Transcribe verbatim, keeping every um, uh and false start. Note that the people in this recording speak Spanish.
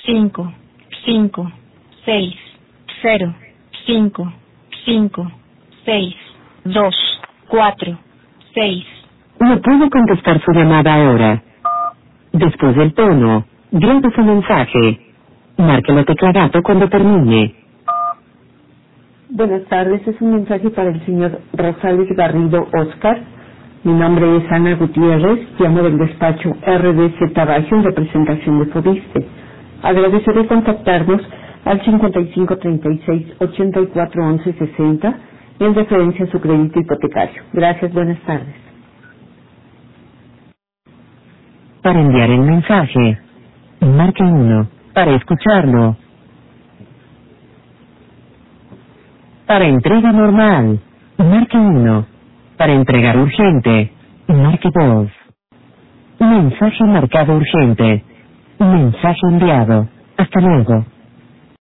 cinco, cinco, seis, cero, cinco, cinco, seis, dos, cuatro, seis. No puedo contestar su llamada ahora. Después del tono, grabe su mensaje. Marque la tecla gato cuando termine. Buenas tardes, es un mensaje para el señor Rosales Garrido Oscar. Mi nombre es Ana Gutiérrez, llamo del despacho R D Z Bajo en representación de Fobiste. Agradeceré contactarnos al cincuenta y cinco treinta y seis ochenta y cuatro once sesenta en referencia a su crédito hipotecario. Gracias, buenas tardes. Para enviar el mensaje, marque uno. Para escucharlo. Para entrega normal, marque uno. Para entregar urgente, marque dos. Mensaje marcado urgente. Mensaje enviado. Hasta luego.